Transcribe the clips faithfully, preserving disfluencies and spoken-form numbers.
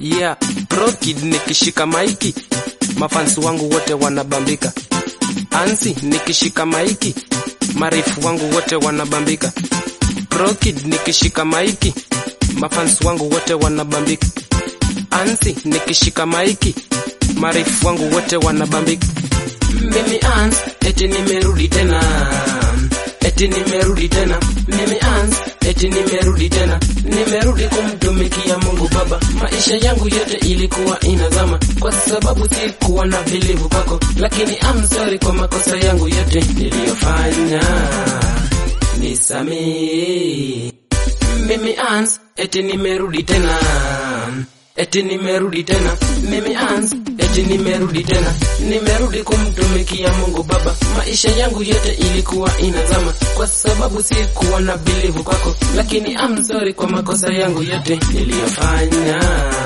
Yeah, Rockid nikishika maiki, mafansi wangu wote wanabambika. Ansi nikishika maiki, marifu wangu wote wanabambika. Rockid nikishika maiki, mafansi wangu wote wanabambika. Ansi nikishika maiki, marifu wangu wote wanabambika. Mimi Ans, eti nimerudi tena. Eti nimerudi tena. Mimi Ans, eti nimerudi tena. Nimerudi kumtumikia Mungu Baba. Maisha yangu yote ilikuwa inazama, kwa sababu sikuwa na believe kwako. Lakini I'm sorry kwa makosa yangu yote niliyofanya, nisamehe. Mimi Ans, eti nimerudi tena. Eti nimerudi tena. Mimi Ans, eti nimerudi tena. Nimerudi kumtumikia Mungu Baba. Maisha yangu yote ilikuwa inazama, kwa sababu sikuwa na believe kwako. Lakini I'm sorry kwa makosa yangu yote niliyofanya,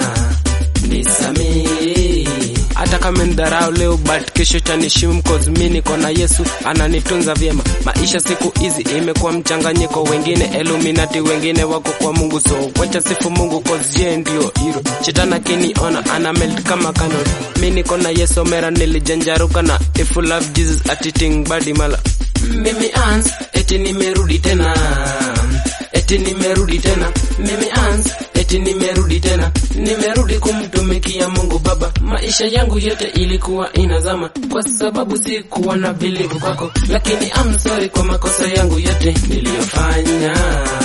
nisamehe. Hata kama ndarau leo but kesho tanishimu, cause mimi niko na Yesu ananitunza vyema. Maisha siku hizi imekuwa mchanganyiko, wengine Illuminati, wengine wako kwa Mungu, so wacha sifu Mungu cause yeye ndio hero. Shetani kiniona ana melt kama canon. Mimi niko na Yesu mera nilijanjaruka na if you love Jesus atiting body mala. Mimi Ans, eti nimerudi tena. Eti nimerudi tena. Mimi Ans, eti nimerudi tena. Nimerudi kumtumikia Mungu Baba. Maisha yangu yote ilikuwa inazama, kwa sababu sikuwa na believe kwako. Lakini I'm sorry kwa makosa yangu yote niliyofanya,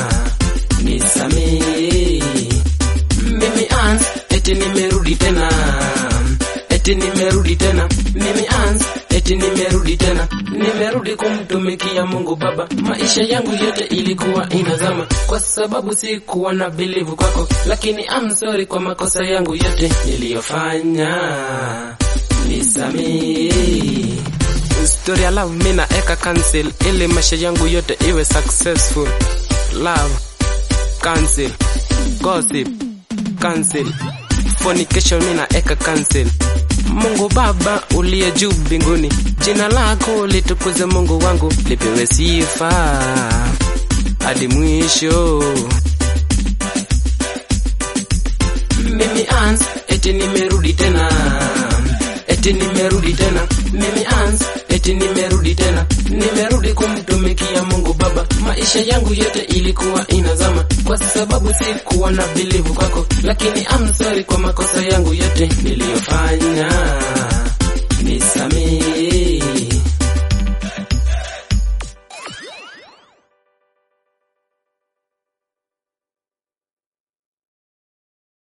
nisamehe. Mimi Ans, eti nimerudi tena. Eti nimerudi tena. Mimi Ans, eti nimerudi tena. Nimerudi kumtumikia Mungu Baba. Maisha yangu yote ilikuwa inazama, kwa sababu sikuwa na believe kwako. Lakini I'm sorry kwa makosa yangu yote niliyofanya, nisamehe. Story ya love mina eka cancel, ili maisha yangu yote iwe successful. Love cancel, gossip cancel, fornication mina eka cancel. Mungu Baba uliye juu mbinguni, jina lako litukuze Mungu wangu, lipewe sifa hadi mwisho. Mimi Ans, eti nimerudi tena. Eti nimerudi tena. Mimi Ans, eti nimerudi tena. Nimerudi kumtumikia Mungu Baba. Maisha yangu yote ilikuwa inazama, kwa sababu sikuwa na believe kwako. Lakini I'm sorry kwa makosa yangu yote niliyofanya.